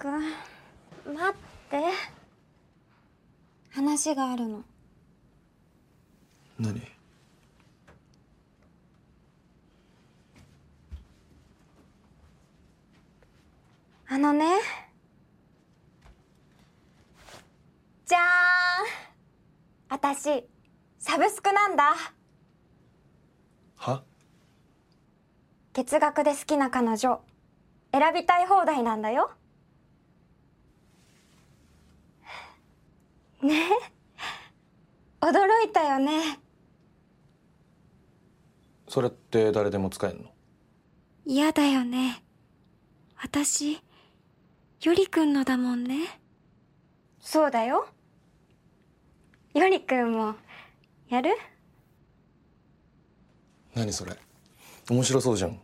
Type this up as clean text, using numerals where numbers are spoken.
くん、待って、話があるの。 何？ あのね、じゃーん、私サブスクなんだ。 は？ 月額で好きな彼女選びたい放題なんだよ。ねえ、驚いたよね。 それって誰でも使えんの？ 嫌だよね。私よりくんのだもんね。そうだよ。よりくんもやる？ 何それ？面白そうじゃん。